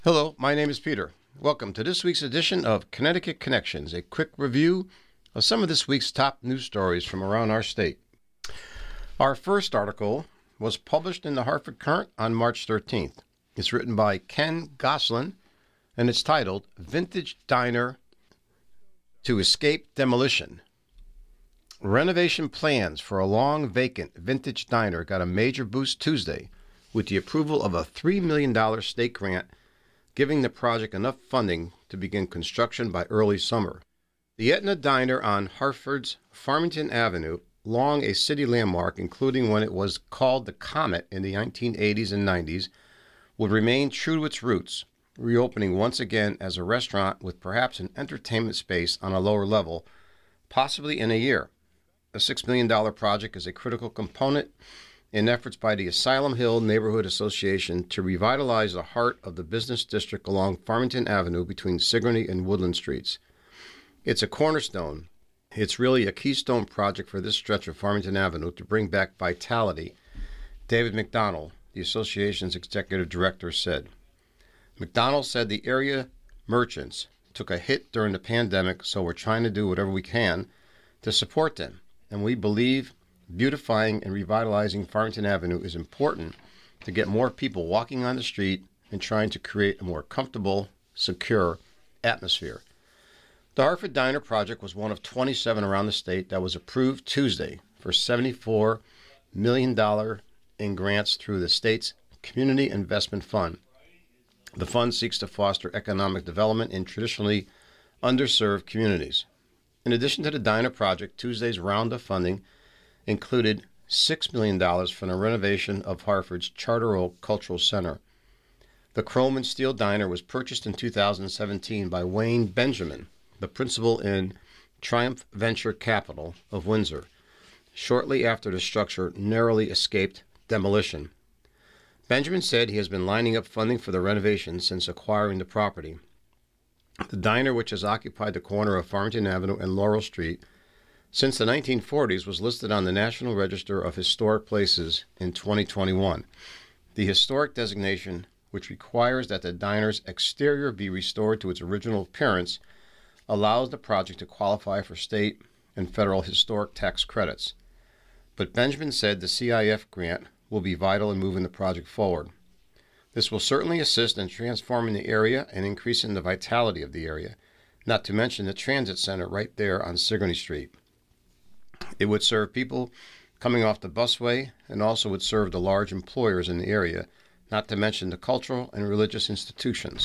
Hello, my name is Peter. Welcome to this week's edition of Connecticut Connections, a quick review of some of this week's top news stories from around our state. Our first article was published in the Hartford Courant on March 13th. It's written by Ken Goslin, and it's titled, Vintage Diner to Escape Demolition. Renovation plans for a long vacant vintage diner got a major boost Tuesday with the approval of a $3 million state grant giving the project enough funding to begin construction by early summer. The Etna Diner on Hartford's Farmington Avenue, long a city landmark, including when it was called the Comet in the 1980s and 90s, would remain true to its roots, reopening once again as a restaurant with perhaps an entertainment space on a lower level, possibly in a year. The $6 million project is a critical component in efforts by the Asylum Hill Neighborhood Association to revitalize the heart of the business district along Farmington Avenue between Sigourney and Woodland Streets. It's a cornerstone. It's really a keystone project for this stretch of Farmington Avenue to bring back vitality, David McDonald, the association's executive director, said. McDonald said the area merchants took a hit during the pandemic, so we're trying to do whatever we can to support them, and we believe beautifying and revitalizing Farmington Avenue is important to get more people walking on the street and trying to create a more comfortable, secure atmosphere. The Hartford Diner project was one of 27 around the state that was approved Tuesday for $74 million in grants through the state's Community Investment Fund. The fund seeks to foster economic development in traditionally underserved communities. In addition to the Diner project, Tuesday's round of funding included $6 million for the renovation of Hartford's Charter Oak Cultural Center. The Chrome and Steel Diner was purchased in 2017 by Wayne Benjamin, the principal in Triumph Venture Capital of Windsor, shortly after the structure narrowly escaped demolition. Benjamin said he has been lining up funding for the renovation since acquiring the property. The diner, which has occupied the corner of Farmington Avenue and Laurel Street since the 1940s, was listed on the National Register of Historic Places in 2021. The historic designation, which requires that the diner's exterior be restored to its original appearance, allows the project to qualify for state and federal historic tax credits. But Benjamin said the CIF grant will be vital in moving the project forward. This will certainly assist in transforming the area and increasing the vitality of the area, not to mention the transit center right there on Sigourney Street. It would serve people coming off the busway and also would serve the large employers in the area, not to mention the cultural and religious institutions.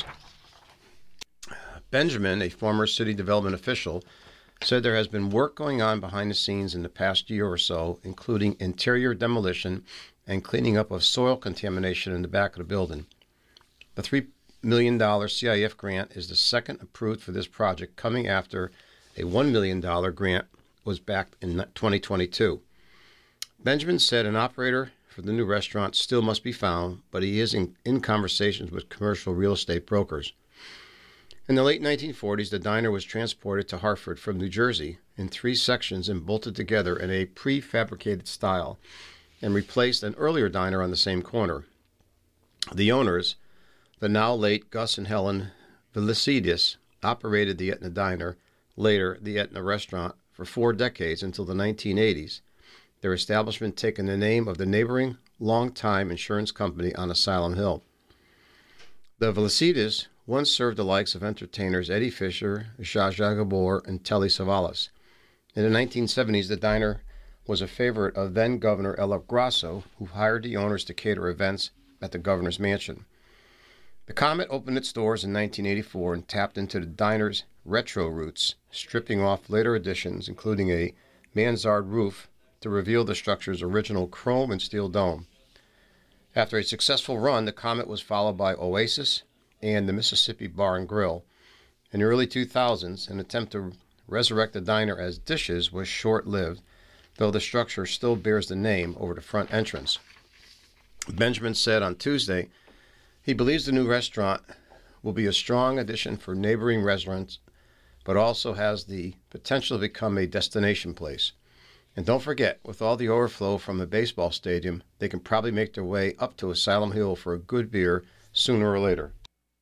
Benjamin, a former city development official, said there has been work going on behind the scenes in the past year or so, including interior demolition and cleaning up of soil contamination in the back of the building. The $3 million CIF grant is the second approved for this project, coming after a $1 million grant was backed in 2022. Benjamin said an operator for the new restaurant still must be found, but he is in conversations with commercial real estate brokers. In the late 1940s, the diner was transported to Hartford from New Jersey in 3 sections and bolted together in a prefabricated style and replaced an earlier diner on the same corner. The owners, the now late Gus and Helen Velisidis, operated the Etna Diner, later the Etna Restaurant, for 4 decades until the 1980s, their establishment taking the name of the neighboring longtime insurance company on Asylum Hill. The Velisidis once served the likes of entertainers Eddie Fisher, Zsa Zsa Gabor, and Telly Savalas. In the 1970s, the diner was a favorite of then-Governor Ella Grasso, who hired the owners to cater events at the governor's mansion. The Comet opened its doors in 1984 and tapped into the diner's retro roots, stripping off later additions, including a mansard roof, to reveal the structure's original chrome and steel dome. After a successful run, the Comet was followed by Oasis and the Mississippi Bar and Grill. In the early 2000s, an attempt to resurrect the diner as Dishes was short-lived, though the structure still bears the name over the front entrance. Benjamin said on Tuesday he believes the new restaurant will be a strong addition for neighboring restaurants, but also has the potential to become a destination place. And don't forget, with all the overflow from the baseball stadium, they can probably make their way up to Asylum Hill for a good beer sooner or later.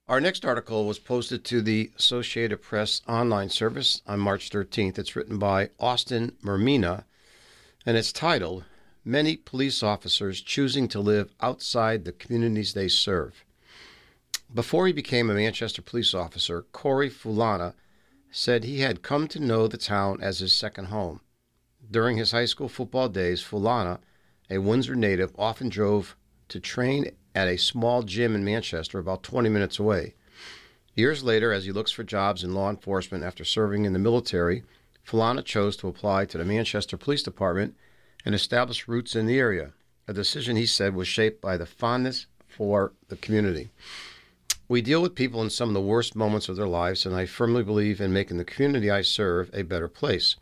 Our next article was posted to the Associated Press online service on March 13th. It's written by Austin Mermina, and it's titled, Many Police Officers Choosing to Live Outside the Communities They Serve. Before he became a Manchester police officer, Corey Fulana said he had come to know the town as his second home. During his high school football days, Fulana, a Windsor native, often drove to train at a small gym in Manchester about 20 minutes away. Years later, as he looks for jobs in law enforcement after serving in the military, Fulana chose to apply to the Manchester Police Department and establish roots in the area, a decision he said was shaped by the fondness for the community. We deal with people in some of the worst moments of their lives, and I firmly believe in making the community I serve a better place,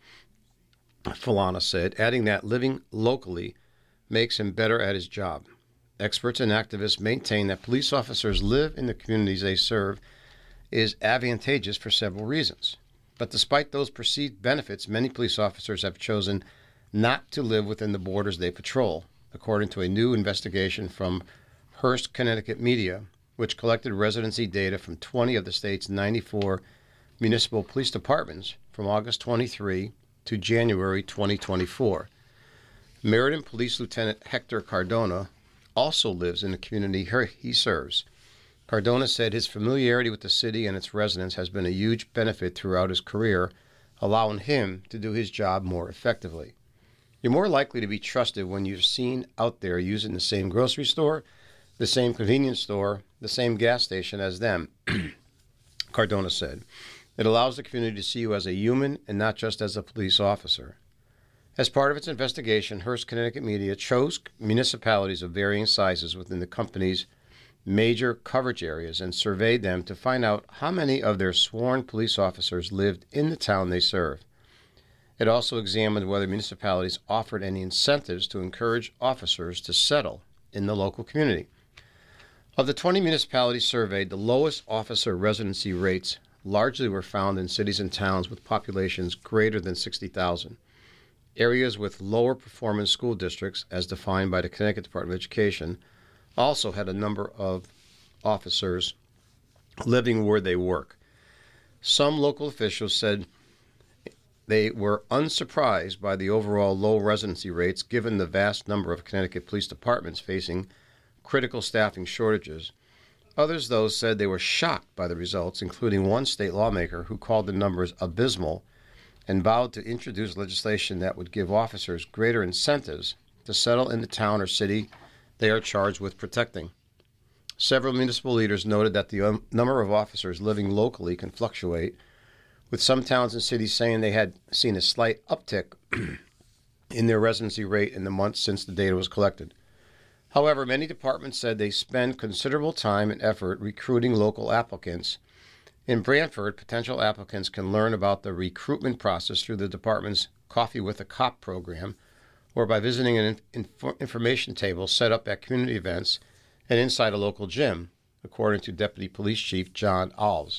Fulana said, adding that living locally makes him better at his job. Experts and activists maintain that police officers live in the communities they serve is advantageous for several reasons. But despite those perceived benefits, many police officers have chosen not to live within the borders they patrol, according to a new investigation from Hearst, Connecticut Media, which collected residency data from 20 of the state's 94 municipal police departments from August 23 to January 2024. Meriden Police Lieutenant Hector Cardona also lives in the community he serves. Cardona said his familiarity with the city and its residents has been a huge benefit throughout his career, allowing him to do his job more effectively. You're more likely to be trusted when you're seen out there using the same grocery store, the same convenience store, the same gas station as them, Cardona said. It allows the community to see you as a human and not just as a police officer. As part of its investigation, Hearst, Connecticut Media chose municipalities of varying sizes within the company's major coverage areas and surveyed them to find out how many of their sworn police officers lived in the town they serve. It also examined whether municipalities offered any incentives to encourage officers to settle in the local community. Of the 20 municipalities surveyed, the lowest officer residency rates largely were found in cities and towns with populations greater than 60,000. Areas with lower performance school districts, as defined by the Connecticut Department of Education, also had a number of officers living where they work. Some local officials said they were unsurprised by the overall low residency rates given the vast number of Connecticut police departments facing critical staffing shortages. Others, though, said they were shocked by the results, including one state lawmaker who called the numbers abysmal and vowed to introduce legislation that would give officers greater incentives to settle in the town or city they are charged with protecting. Several municipal leaders noted that the number of officers living locally can fluctuate, with some towns and cities saying they had seen a slight uptick in their residency rate in the months since the data was collected. However, many departments said they spend considerable time and effort recruiting local applicants. In Brantford, potential applicants can learn about the recruitment process through the department's Coffee with a Cop program or by visiting an information table set up at community events and inside a local gym, according to Deputy Police Chief John Alves.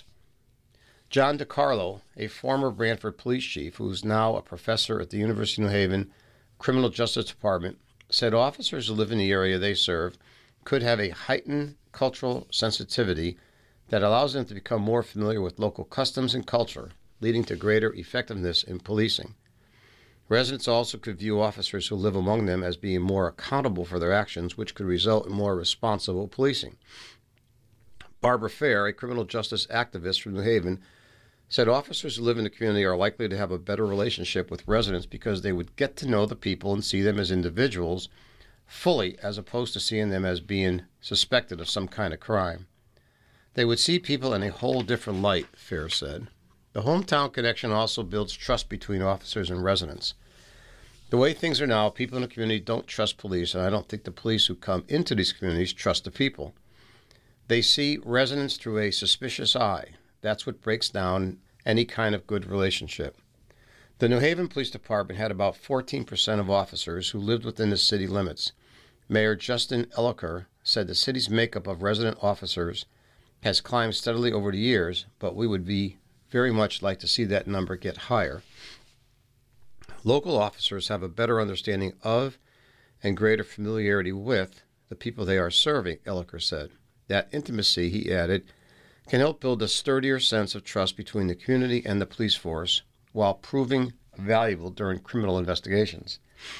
John DiCarlo, a former Brantford police chief who is now a professor at the University of New Haven Criminal Justice Department, said officers who live in the area they serve could have a heightened cultural sensitivity that allows them to become more familiar with local customs and culture, leading to greater effectiveness in policing. Residents also could view officers who live among them as being more accountable for their actions, which could result in more responsible policing. Barbara Fair, a criminal justice activist from New Haven, said officers who live in the community are likely to have a better relationship with residents because they would get to know the people and see them as individuals fully, as opposed to seeing them as being suspected of some kind of crime. They would see people in a whole different light, Fair said. The hometown connection also builds trust between officers and residents. The way things are now, people in the community don't trust police, and I don't think the police who come into these communities trust the people. They see residents through a suspicious eye. That's what breaks down any kind of good relationship. The New Haven Police Department had about 14% of officers who lived within the city limits. Mayor Justin Elicker said the city's makeup of resident officers has climbed steadily over the years, but we would very much like to see that number get higher. Local officers have a better understanding of and greater familiarity with the people they are serving, Elicker said. That intimacy, he added, can help build a sturdier sense of trust between the community and the police force while proving valuable during criminal investigations.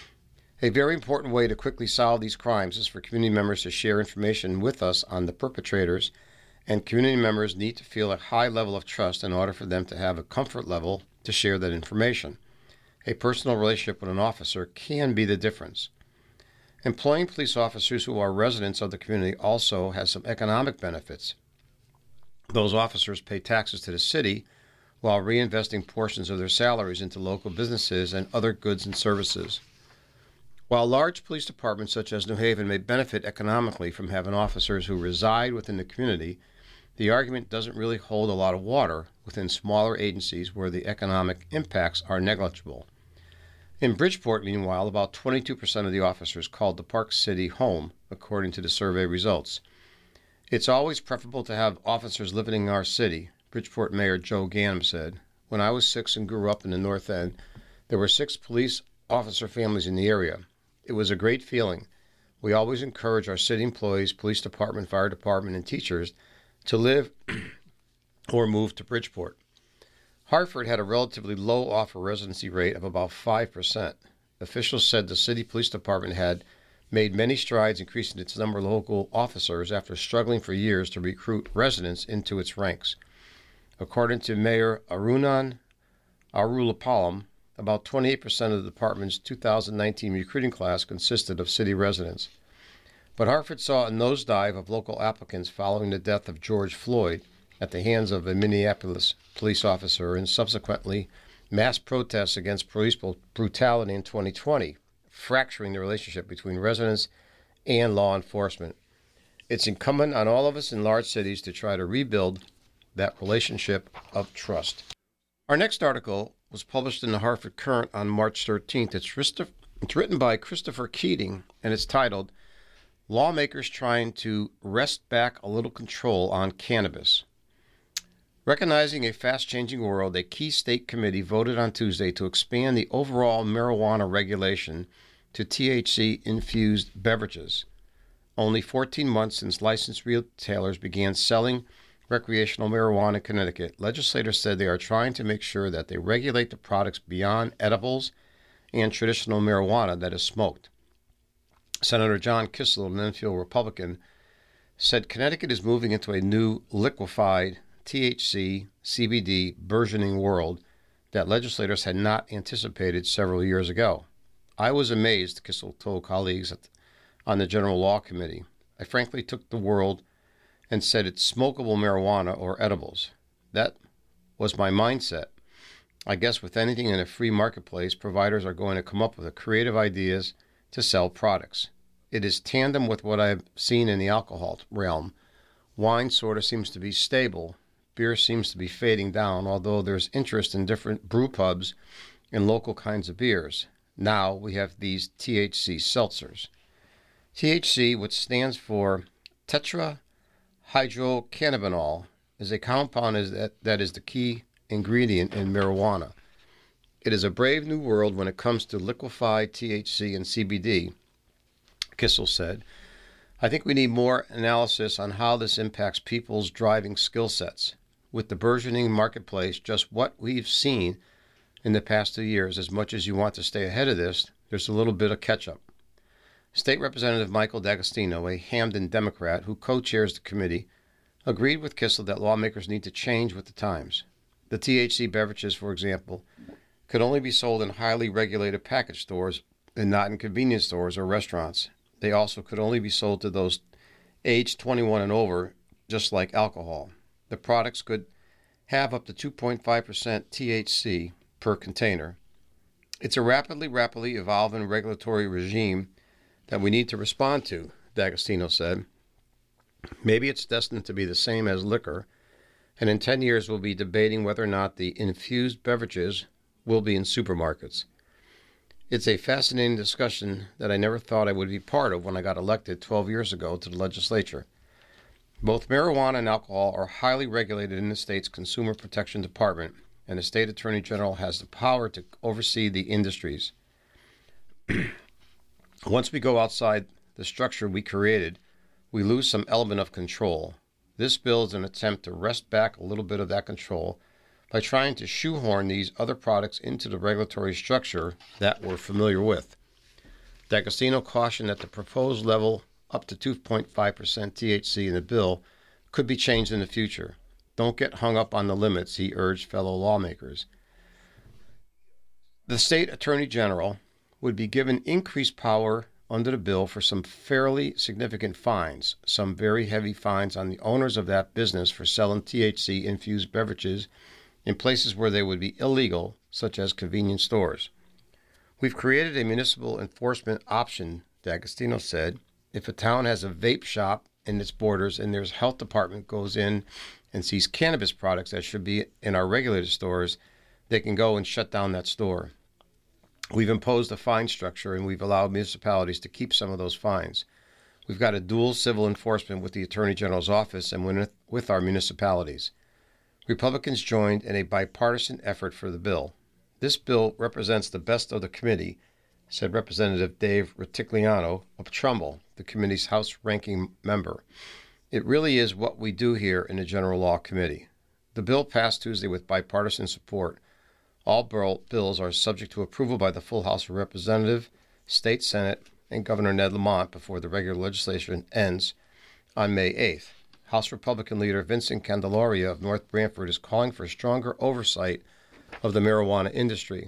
A very important way to quickly solve these crimes is for community members to share information with us on the perpetrators, and community members need to feel a high level of trust in order for them to have a comfort level to share that information. A personal relationship with an officer can be the difference. Employing police officers who are residents of the community also has some economic benefits. Those officers pay taxes to the city while reinvesting portions of their salaries into local businesses and other goods and services. While large police departments such as New Haven may benefit economically from having officers who reside within the community, the argument doesn't really hold a lot of water within smaller agencies where the economic impacts are negligible. In Bridgeport, meanwhile, about 22% of the officers called the Park City home, according to the survey results. It's always preferable to have officers living in our city, Bridgeport Mayor Joe Ganim said. When I was 6 and grew up in the North End, there were 6 police officer families in the area. It was a great feeling. We always encourage our city employees, police department, fire department, and teachers to live or move to Bridgeport. Hartford had a relatively low offer residency rate of about 5%. Officials said the city police department had made many strides increasing its number of local officers after struggling for years to recruit residents into its ranks. According to Mayor Arunan Arulapalam, about 28% of the department's 2019 recruiting class consisted of city residents. But Hartford saw a nosedive of local applicants following the death of George Floyd at the hands of a Minneapolis police officer and subsequently mass protests against police brutality in 2020, fracturing the relationship between residents and law enforcement. It's incumbent on all of us in large cities to try to rebuild that relationship of trust. Our next article was published in the Hartford Courant on March 13th. It's written by Christopher Keating, and it's titled, Lawmakers Trying to Wrest Back a Little Control on Cannabis. Recognizing a fast-changing world, a key state committee voted on Tuesday to expand the overall marijuana regulation to THC-infused beverages. Only 14 months since licensed retailers began selling recreational marijuana in Connecticut, legislators said they are trying to make sure that they regulate the products beyond edibles and traditional marijuana that is smoked. Senator John Kissel, an Enfield Republican, said Connecticut is moving into a new liquefied THC, CBD burgeoning world that legislators had not anticipated several years ago. I was amazed, Kissel told colleagues on the General Law Committee. I frankly took the world and said it's smokable marijuana or edibles. That was my mindset. I guess with anything in a free marketplace, providers are going to come up with creative ideas to sell products. It is tandem with what I've seen in the alcohol realm. Wine sort of seems to be stable. Beer seems to be fading down, although there's interest in different brew pubs and local kinds of beers. Now we have these THC seltzers. THC, which stands for tetrahydrocannabinol, is a compound that is the key ingredient in marijuana. It is a brave new world when it comes to liquefied THC and CBD, Kissel said. I think we need more analysis on how this impacts people's driving skill sets. With the burgeoning marketplace, just what we've seen in the past 2 years, as much as you want to stay ahead of this, there's a little bit of catch-up. State Representative Michael D'Agostino, a Hamden Democrat who co-chairs the committee, agreed with Kissel that lawmakers need to change with the times. The THC beverages, for example, could only be sold in highly regulated package stores and not in convenience stores or restaurants. They also could only be sold to those aged 21 and over, just like alcohol. The products could have up to 2.5% THC per container. It's a rapidly evolving regulatory regime that we need to respond to, D'Agostino said. Maybe it's destined to be the same as liquor, and in 10 years we'll be debating whether or not the infused beverages will be in supermarkets. It's a fascinating discussion that I never thought I would be part of when I got elected 12 years ago to the legislature. Both marijuana and alcohol are highly regulated in the state's Consumer Protection Department, and the state attorney general has the power to oversee the industries. Once we go outside the structure we created, we lose some element of control. This bill is an attempt to wrest back a little bit of that control by trying to shoehorn these other products into the regulatory structure that we're familiar with. D'Agostino cautioned that the proposed level up to 2.5% THC in the bill could be changed in the future. Don't get hung up on the limits, he urged fellow lawmakers. The state attorney general would be given increased power under the bill for some fairly significant fines, some very heavy fines on the owners of that business for selling THC-infused beverages in places where they would be illegal, such as convenience stores. We've created a municipal enforcement option, D'Agostino said. If a town has a vape shop in its borders and their health department goes in and sees cannabis products that should be in our regulated stores, they can go and shut down that store. We've imposed a fine structure and we've allowed municipalities to keep some of those fines. We've got a dual civil enforcement with the Attorney General's office and with our municipalities. Republicans joined in a bipartisan effort for the bill. This bill represents the best of the committee, said Representative Dave Retigliano of Trumbull, the committee's House-ranking member. It really is what we do here in the General Law Committee. The bill passed Tuesday with bipartisan support. All bills are subject to approval by the full House of Representatives, State Senate, and Governor Ned Lamont before the regular legislation ends on May 8th. House Republican leader Vincent Candelaria of North Branford is calling for stronger oversight of the marijuana industry.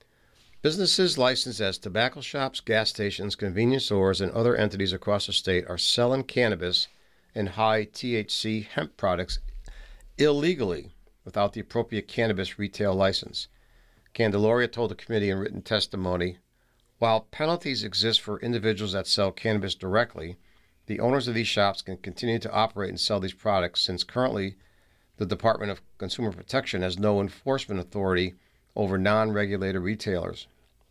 Businesses licensed as tobacco shops, gas stations, convenience stores, and other entities across the state are selling cannabis and high THC hemp products illegally without the appropriate cannabis retail license. Candelaria told the committee in written testimony, while penalties exist for individuals that sell cannabis directly, the owners of these shops can continue to operate and sell these products since currently the Department of Consumer Protection has no enforcement authority over non-regulated retailers.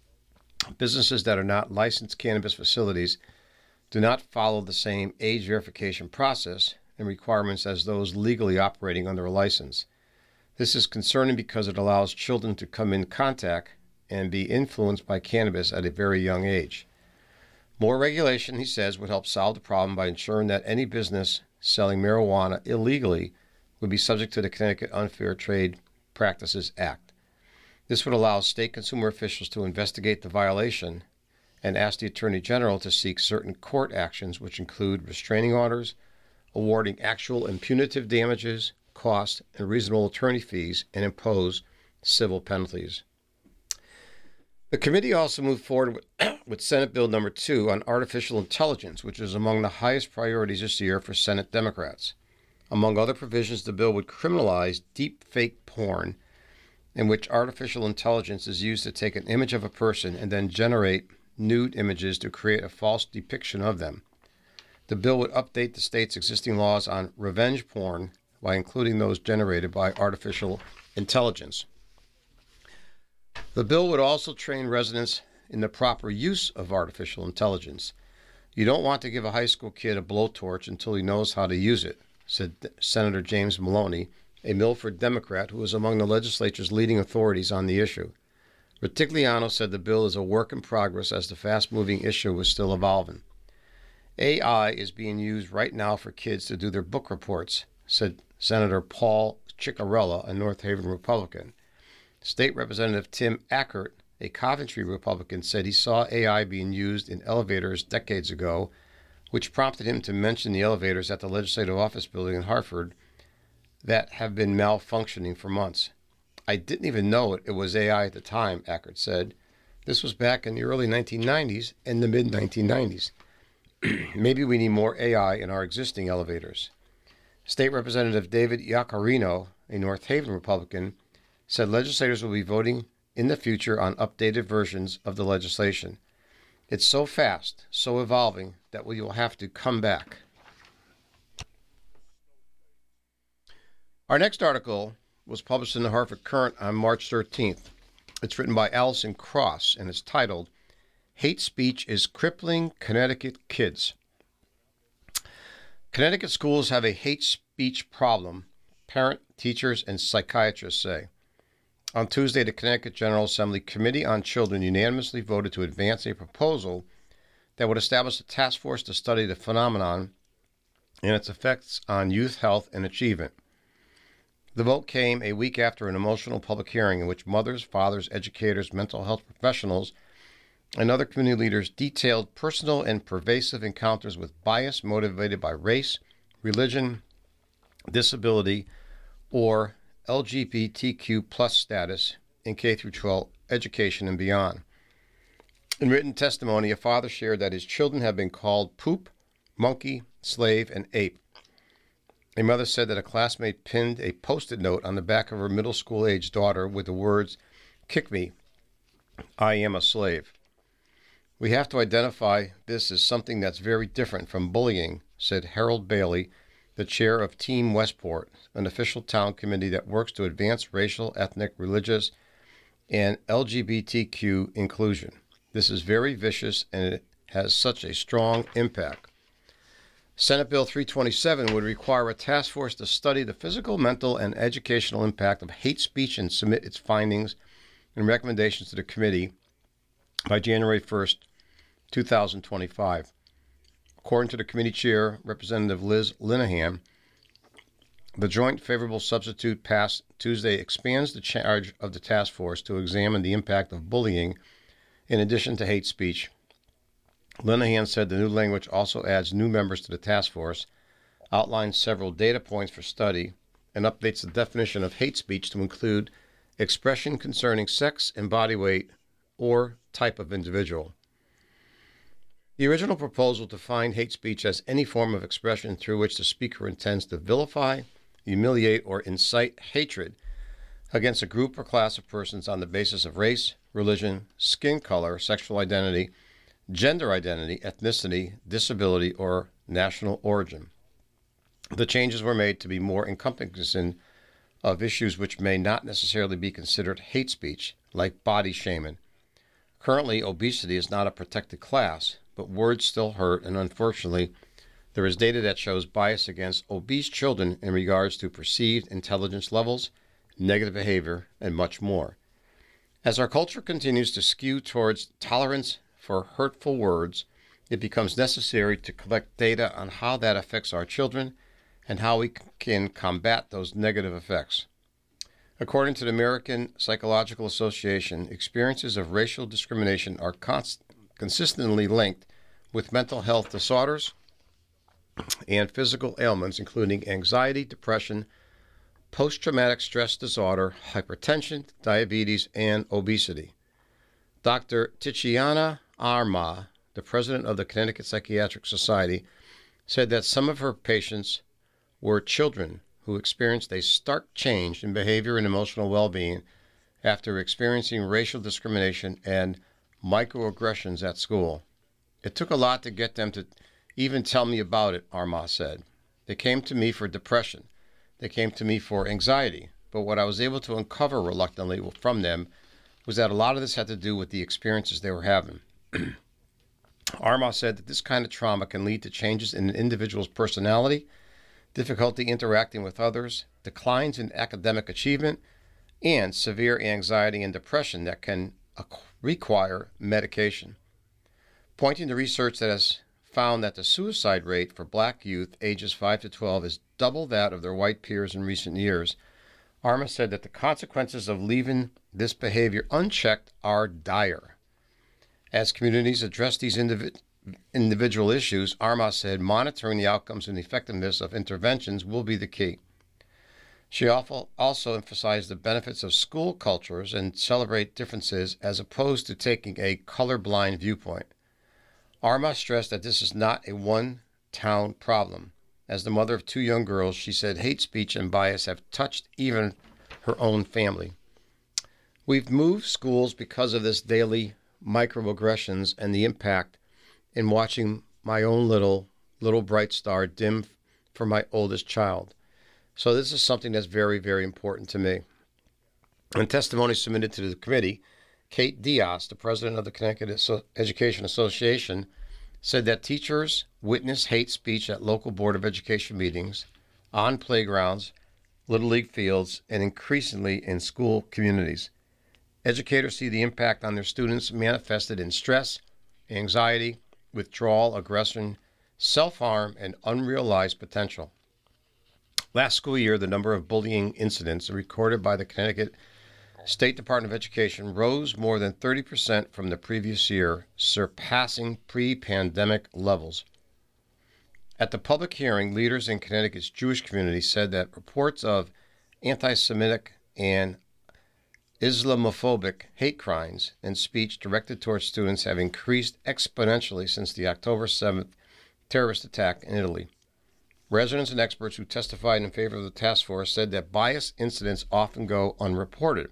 Businesses that are not licensed cannabis facilities do not follow the same age verification process and requirements as those legally operating under a license. This is concerning because it allows children to come in contact and be influenced by cannabis at a very young age. More regulation, he says, would help solve the problem by ensuring that any business selling marijuana illegally would be subject to the Connecticut Unfair Trade Practices Act. This would allow state consumer officials to investigate the violation and ask the Attorney General to seek certain court actions, which include restraining orders, awarding actual and punitive damages, costs, and reasonable attorney fees, and impose civil penalties. The committee also moved forward with Senate Bill No. 2 on artificial intelligence, which is among the highest priorities this year for Senate Democrats. Among other provisions, the bill would criminalize deep fake porn, in which artificial intelligence is used to take an image of a person and then generate nude images to create a false depiction of them. The bill would update the state's existing laws on revenge porn by including those generated by artificial intelligence. The bill would also train residents in the proper use of artificial intelligence. You don't want to give a high school kid a blowtorch until he knows how to use it, said Senator James Maloney, a Milford Democrat who is among the legislature's leading authorities on the issue. Retigliano said the bill is a work in progress as the fast-moving issue was still evolving. AI is being used right now for kids to do their book reports, said Senator Paul Ciccarella, a North Haven Republican. State Representative Tim Ackert, a Coventry Republican, said he saw AI being used in elevators decades ago, which prompted him to mention the elevators at the Legislative Office Building in Hartford that have been malfunctioning for months. I didn't even know it was AI at the time, Ackert said. This was back in the early 1990s and the mid-1990s. Maybe we need more AI in our existing elevators. State Representative David Iaccarino, a North Haven Republican, said legislators will be voting in the future on updated versions of the legislation. It's so fast, so evolving, that we will have to come back. Our next article was published in the Hartford Courant on March 13th. It's written by Allison Cross, and it's titled, Hate Speech is Crippling Connecticut Kids. Connecticut schools have a hate speech problem, parent, teachers, and psychiatrists say. On Tuesday, the Connecticut General Assembly Committee on Children unanimously voted to advance a proposal that would establish a task force to study the phenomenon and its effects on youth health and achievement. The vote came a week after an emotional public hearing in which mothers, fathers, educators, mental health professionals, and other community leaders detailed personal and pervasive encounters with bias motivated by race, religion, disability, or LGBTQ plus status in K through 12 education and beyond. In written testimony, a father shared that his children have been called poop, monkey, slave, and ape. A mother said that a classmate pinned a Post-it note on the back of her middle school-aged daughter with the words, "Kick me, I am a slave." "We have to identify this as something that's very different from bullying," said Harold Bailey, the chair of Team Westport, an official town committee that works to advance racial, ethnic, religious, and LGBTQ inclusion. "This is very vicious and it has such a strong impact." Senate Bill 327 would require a task force to study the physical, mental, and educational impact of hate speech and submit its findings and recommendations to the committee by January 1st, 2025. According to the committee chair, Representative Liz Linehan, the joint favorable substitute passed Tuesday expands the charge of the task force to examine the impact of bullying in addition to hate speech. Linehan said the new language also adds new members to the task force, outlines several data points for study, and updates the definition of hate speech to include expression concerning sex and body weight or type of individual. The original proposal defined hate speech as any form of expression through which the speaker intends to vilify, humiliate, or incite hatred against a group or class of persons on the basis of race, religion, skin color, sexual identity, gender identity, ethnicity, disability, or national origin. The changes were made to be more encompassing of issues which may not necessarily be considered hate speech, like body shaming. Currently, obesity is not a protected class, but words still hurt, and unfortunately, there is data that shows bias against obese children in regards to perceived intelligence levels, negative behavior, and much more. As our culture continues to skew towards tolerance for hurtful words, it becomes necessary to collect data on how that affects our children and how we can combat those negative effects. According to the American Psychological Association, experiences of racial discrimination are consistently linked with mental health disorders and physical ailments, including anxiety, depression, post-traumatic stress disorder, hypertension, diabetes, and obesity. Dr. Tiziana Arma, the president of the Connecticut Psychiatric Society, said that some of her patients were children who experienced a stark change in behavior and emotional well-being after experiencing racial discrimination and microaggressions at school. "It took a lot to get them to even tell me about it," Arma said. "They came to me for depression. They came to me for anxiety. But what I was able to uncover reluctantly from them was that a lot of this had to do with the experiences they were having." Arma said that this kind of trauma can lead to changes in an individual's personality, difficulty interacting with others, declines in academic achievement, and severe anxiety and depression that can require medication. Pointing to research that has found that the suicide rate for black youth ages 5 to 12 is double that of their white peers in recent years, Arma said that the consequences of leaving this behavior unchecked are dire. As communities address these individual issues, Arma said monitoring the outcomes and effectiveness of interventions will be the key. She also emphasized the benefits of school cultures and celebrate differences as opposed to taking a colorblind viewpoint. Arma stressed that this is not a one-town problem. As the mother of two young girls, she said hate speech and bias have touched even her own family. "We've moved schools because of this daily microaggressions and the impact in watching my own little bright star dim for my oldest child. So this is something that's very, very important to me." In testimony submitted to the committee, Kate Diaz, the president of the Connecticut Education Association, said that teachers witness hate speech at local Board of Education meetings, on playgrounds, Little League fields, and increasingly in school communities. Educators see the impact on their students manifested in stress, anxiety, withdrawal, aggression, self-harm, and unrealized potential. Last school year, the number of bullying incidents recorded by the Connecticut State Department of Education rose more than 30% from the previous year, surpassing pre-pandemic levels. At the public hearing, leaders in Connecticut's Jewish community said that reports of anti-Semitic and Islamophobic hate crimes and speech directed towards students have increased exponentially since the October 7th terrorist attack in Italy. Residents and experts who testified in favor of the task force said that bias incidents often go unreported.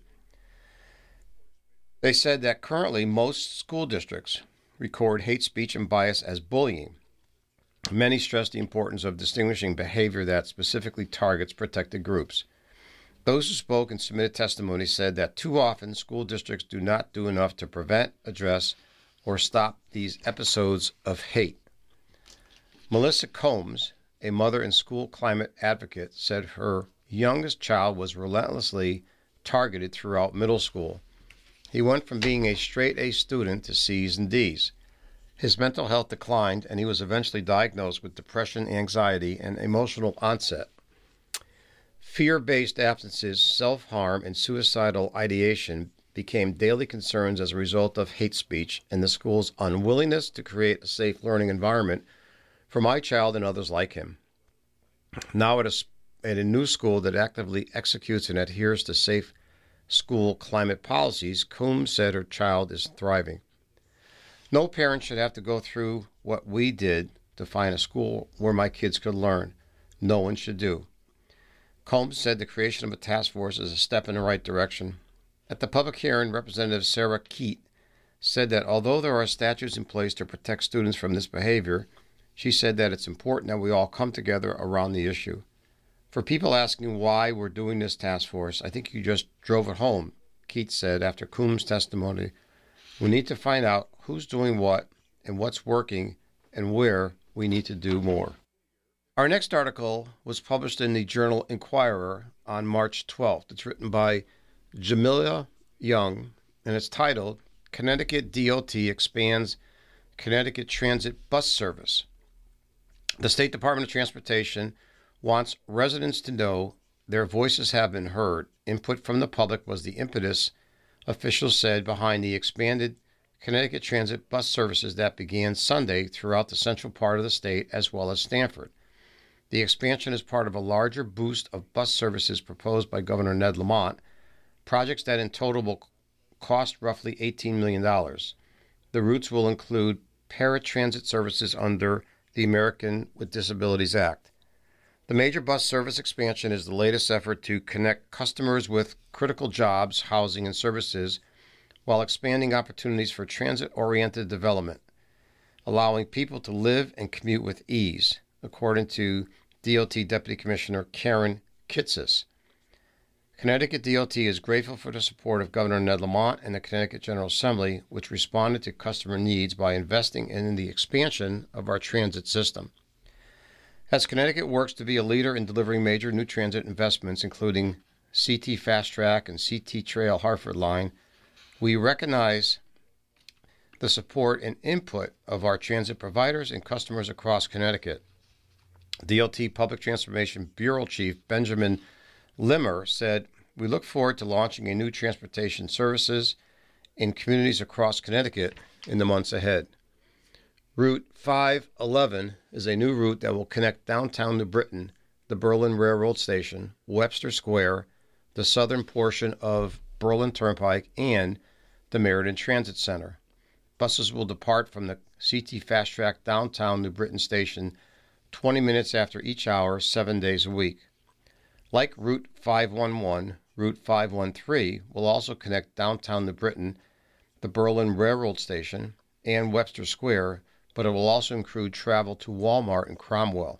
They said that currently most school districts record hate speech and bias as bullying. Many stress the importance of distinguishing behavior that specifically targets protected groups. Those who spoke and submitted testimony said that too often school districts do not do enough to prevent, address, or stop these episodes of hate. Melissa Combs, a mother and school climate advocate, said her youngest child was relentlessly targeted throughout middle school. He went from being a straight A student to C's and D's. His mental health declined, and he was eventually diagnosed with depression, anxiety, and emotional onset. Fear-based absences, self-harm, and suicidal ideation became daily concerns as a result of hate speech and the school's unwillingness to create a safe learning environment for my child and others like him. Now at a new school that actively executes and adheres to safe school climate policies, Coombs said her child is thriving. No parent should have to go through what we did to find a school where my kids could learn. No one should do. Combs said the creation of a task force is a step in the right direction. At the public hearing, Representative Sarah Keat said that although there are statutes in place to protect students from this behavior, she said that it's important that we all come together around the issue. For people asking why we're doing this task force, I think you just drove it home, Keat said after Coombs' testimony. We need to find out who's doing what and what's working and where we need to do more. Our next article was published in the Journal Inquirer on March 12th. It's written by Jamila Young, and it's titled, Connecticut DOT Expands Connecticut Transit Bus Service. The State Department of Transportation wants residents to know their voices have been heard. Input from the public was the impetus, officials said, behind the expanded Connecticut Transit bus services that began Sunday throughout the central part of the state as well as Stamford. The expansion is part of a larger boost of bus services proposed by Governor Ned Lamont, projects that in total will cost roughly $18 million. The routes will include paratransit services under the American with Disabilities Act. The major bus service expansion is the latest effort to connect customers with critical jobs, housing, and services while expanding opportunities for transit-oriented development, allowing people to live and commute with ease, according to DOT Deputy Commissioner Karen Kitsis. Connecticut DOT is grateful for the support of Governor Ned Lamont and the Connecticut General Assembly, which responded to customer needs by investing in the expansion of our transit system. As Connecticut works to be a leader in delivering major new transit investments, including CT Fast Track and CT Trail Hartford Line, we recognize the support and input of our transit providers and customers across Connecticut. DOT Public Transportation Bureau Chief Benjamin Limmer said, we look forward to launching a new transportation services in communities across Connecticut in the months ahead. Route 511 is a new route that will connect downtown New Britain, the Berlin Railroad Station, Webster Square, the southern portion of Berlin Turnpike, and the Meriden Transit Center. Buses will depart from the CT Fast Track downtown New Britain Station 20 minutes after each hour, 7 days a week. Like Route 511, Route 513 will also connect downtown New Britain, the Berlin Railroad Station, and Webster Square, but it will also include travel to Walmart and Cromwell.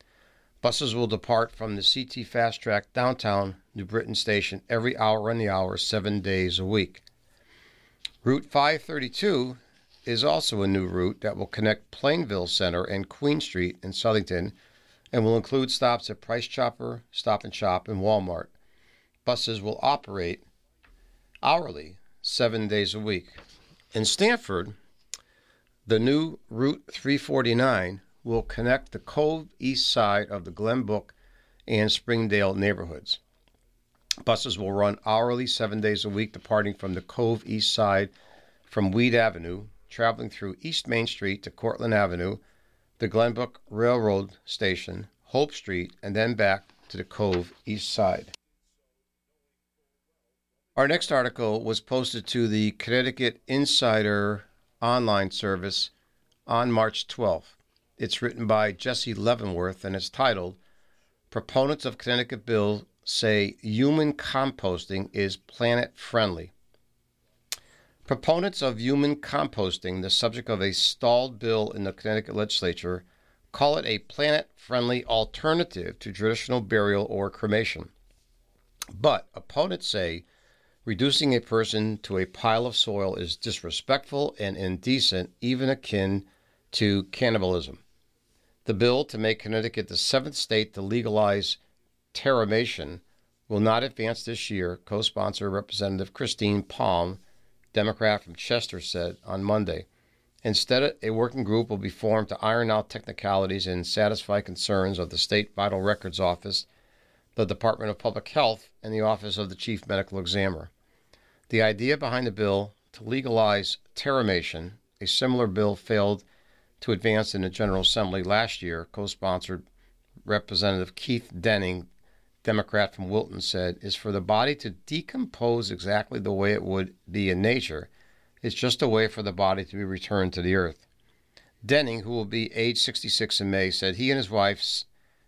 Buses will depart from the CT Fast Track downtown New Britain Station every hour on the hour, 7 days a week. Route 532 is also a new route that will connect Plainville Center and Queen Street in Southington and will include stops at Price Chopper, Stop and Shop, and Walmart. Buses will operate hourly, 7 days a week. In Stamford, the new Route 349 will connect the Cove east side of the Glenbrook and Springdale neighborhoods. Buses will run hourly 7 days a week, departing from the Cove east side from Weed Avenue, traveling through East Main Street to Cortlandt Avenue, the Glenbrook Railroad Station, Hope Street, and then back to the Cove east side. Our next article was posted to the Connecticut Insider online service on March 12th. It's written by Jesse Leavenworth and is titled, Proponents of Connecticut Bill Say Human Composting is Planet Friendly. Proponents of human composting, the subject of a stalled bill in the Connecticut legislature, call it a planet-friendly alternative to traditional burial or cremation. But opponents say reducing a person to a pile of soil is disrespectful and indecent, even akin to cannibalism. The bill to make Connecticut the seventh state to legalize terramation will not advance this year, co-sponsor Representative Christine Palm, Democrat from Chester, said on Monday. Instead, a working group will be formed to iron out technicalities and satisfy concerns of the State Vital Records Office, the Department of Public Health, and the Office of the Chief Medical Examiner. The idea behind the bill to legalize terramation, a similar bill failed to advance in the General Assembly last year, co-sponsored Representative Keith Denning, Democrat from Wilton, said, is for the body to decompose exactly the way it would be in nature. It's just a way for the body to be returned to the earth. Denning, who will be age 66 in May, said he and his wife,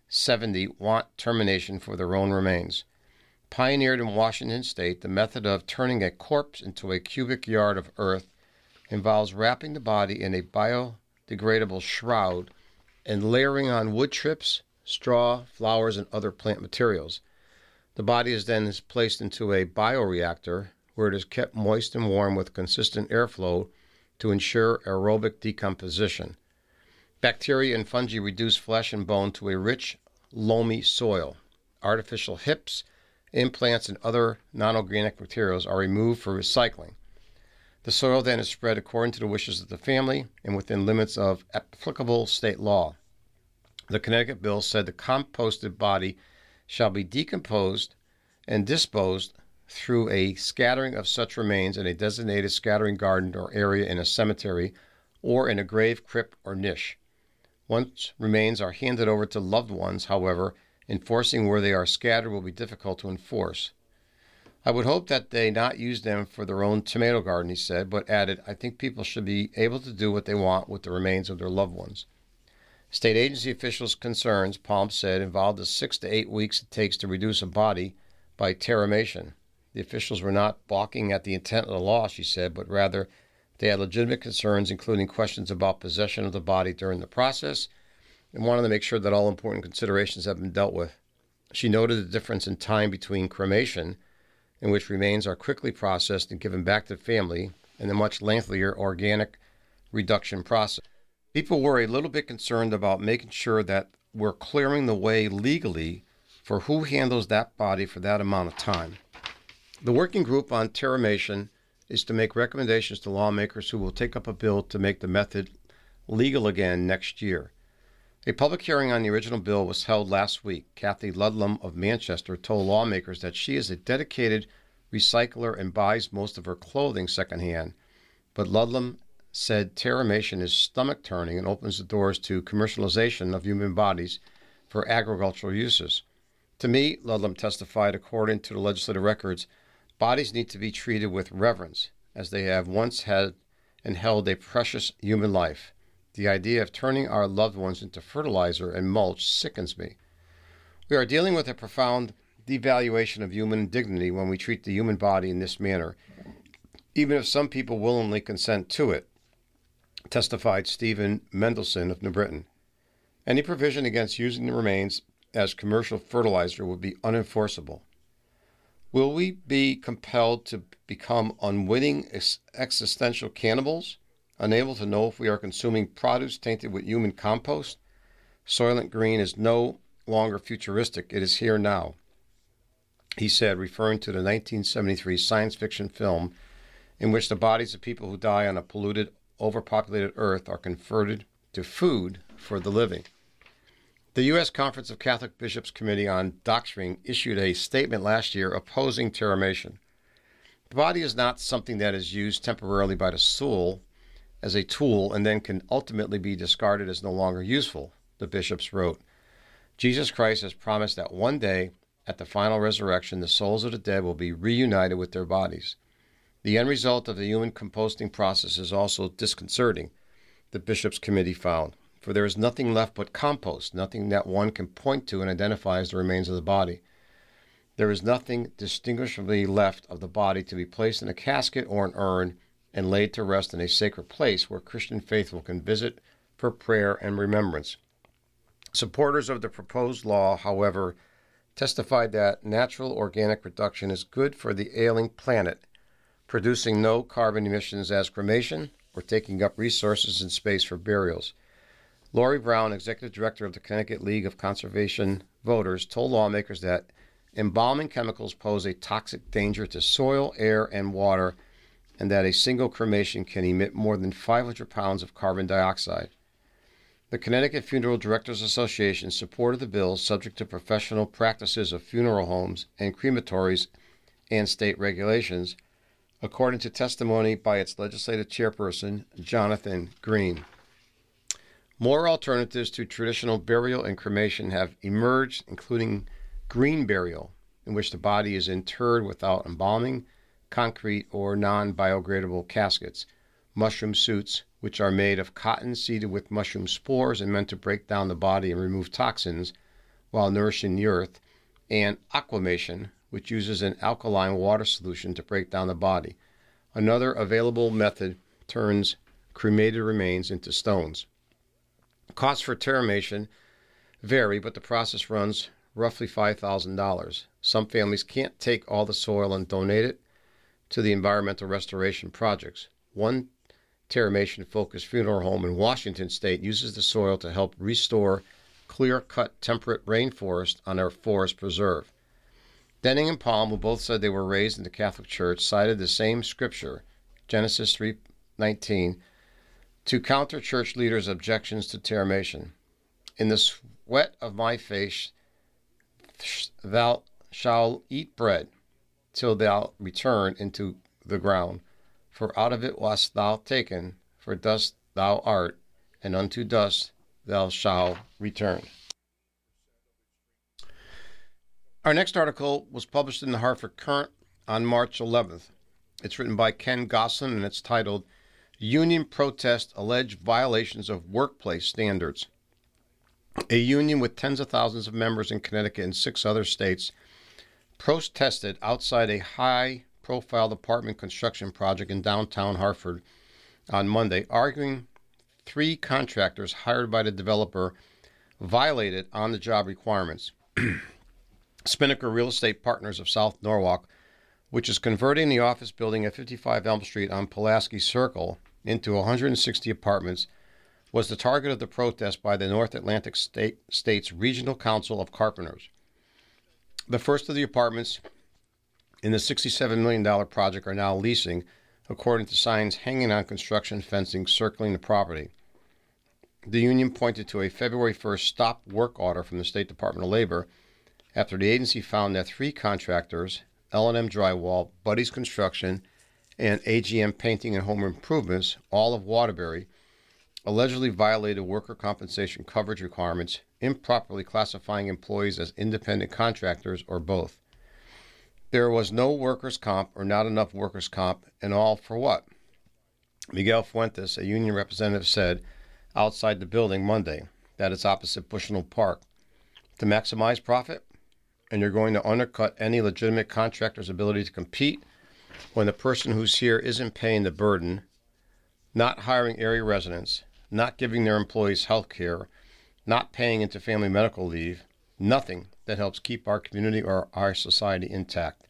70, want termination for their own remains. Pioneered in Washington State, the method of turning a corpse into a cubic yard of earth involves wrapping the body in a biodegradable shroud and layering on wood chips, straw, flowers, and other plant materials. The body is then placed into a bioreactor where it is kept moist and warm with consistent airflow to ensure aerobic decomposition. Bacteria and fungi reduce flesh and bone to a rich, loamy soil. Artificial hips, implants, and other non-organic materials are removed for recycling. The soil then is spread according to the wishes of the family and within limits of applicable state law. The Connecticut bill said the composted body shall be decomposed and disposed through a scattering of such remains in a designated scattering garden or area in a cemetery or in a grave, crypt, or niche. Once remains are handed over to loved ones, however, enforcing where they are scattered will be difficult to enforce. I would hope that they not use them for their own tomato garden, he said, but added, I think people should be able to do what they want with the remains of their loved ones. State agency officials' concerns, Palm said, involved the 6 to 8 weeks it takes to reduce a body by terramation. The officials were not balking at the intent of the law, she said, but rather they had legitimate concerns, including questions about possession of the body during the process, and wanted to make sure that all important considerations have been dealt with. She noted the difference in time between cremation, in which remains are quickly processed and given back to the family, and the much lengthier organic reduction process. People were a little bit concerned about making sure that we're clearing the way legally for who handles that body for that amount of time. The working group on terramation is to make recommendations to lawmakers who will take up a bill to make the method legal again next year. A public hearing on the original bill was held last week. Kathy Ludlam of Manchester told lawmakers that she is a dedicated recycler and buys most of her clothing secondhand. But Ludlam said terramation is stomach-turning and opens the doors to commercialization of human bodies for agricultural uses. To me, Ludlam testified, according to the legislative records, bodies need to be treated with reverence, as they have once had and held a precious human life. The idea of turning our loved ones into fertilizer and mulch sickens me. We are dealing with a profound devaluation of human dignity when we treat the human body in this manner, even if some people willingly consent to it, testified Stephen Mendelson of New Britain. Any provision against using the remains as commercial fertilizer would be unenforceable. Will we be compelled to become unwitting existential cannibals, unable to know if we are consuming produce tainted with human compost? Soylent Green is no longer futuristic, it is here now, he said, referring to the 1973 science fiction film in which the bodies of people who die on a polluted, overpopulated Earth are converted to food for the living. The U.S. Conference of Catholic Bishops Committee on Doctrine issued a statement last year opposing terramation. The body is not something that is used temporarily by the soul as a tool and then can ultimately be discarded as no longer useful, the bishops wrote. Jesus Christ has promised that one day, at the final resurrection, the souls of the dead will be reunited with their bodies. The end result of the human composting process is also disconcerting, the Bishops' Committee found, for there is nothing left but compost, nothing that one can point to and identify as the remains of the body. There is nothing distinguishably left of the body to be placed in a casket or an urn and laid to rest in a sacred place where Christian faithful can visit for prayer and remembrance. Supporters of the proposed law, however, testified that natural organic reduction is good for the ailing planet, producing no carbon emissions as cremation or taking up resources and space for burials. Lori Brown, executive director of the Connecticut League of Conservation Voters, told lawmakers that embalming chemicals pose a toxic danger to soil, air, and water, and that a single cremation can emit more than 500 pounds of carbon dioxide. The Connecticut Funeral Directors Association supported the bill subject to professional practices of funeral homes and crematories and state regulations, according to testimony by its legislative chairperson, Jonathan Green. More alternatives to traditional burial and cremation have emerged, including green burial, in which the body is interred without embalming, concrete, or non-biodegradable caskets, mushroom suits, which are made of cotton seeded with mushroom spores and meant to break down the body and remove toxins while nourishing the earth, and aquamation, which uses an alkaline water solution to break down the body. Another available method turns cremated remains into stones. Costs for terramation vary, but the process runs roughly $5,000. Some families can't take all the soil and donate it to the environmental restoration projects. One terramation-focused funeral home in Washington state uses the soil to help restore clear-cut temperate rainforest on their forest preserve. Denning and Palm, who both said they were raised in the Catholic Church, cited the same scripture, Genesis 3:19, to counter church leaders' objections to terramation. In the sweat of my face thou shalt eat bread till thou return into the ground, for out of it wast thou taken, for dust thou art, and unto dust thou shalt return. Our next article was published in the Hartford Courant on March 11th. It's written by Ken Goslin, and it's titled, Union Protest Alleged Violations of Workplace Standards. A union with tens of thousands of members in Connecticut and 6 other states protested outside a high-profile apartment construction project in downtown Hartford on Monday, arguing 3 contractors hired by the developer violated on-the-job requirements. Spinnaker Real Estate Partners of South Norwalk, which is converting the office building at 55 Elm Street on Pulaski Circle into 160 apartments, was the target of the protest by the North Atlantic States Regional Council of Carpenters. The first of the apartments in the $67 million project are now leasing, according to signs hanging on construction fencing circling the property. The union pointed to a February 1st stop work order from the State Department of Labor after the agency found that 3 contractors, L&M Drywall, Buddy's Construction, and AGM Painting and Home Improvements, all of Waterbury, allegedly violated worker compensation coverage requirements, improperly classifying employees as independent contractors or both. There was no workers' comp or not enough workers' comp, and all for what? Miguel Fuentes, a union representative, said outside the building Monday, that it's opposite Bushnell Park. To maximize profit? And you're going to undercut any legitimate contractor's ability to compete when the person who's here isn't paying the burden, not hiring area residents, not giving their employees health care, not paying into family medical leave, nothing that helps keep our community or our society intact.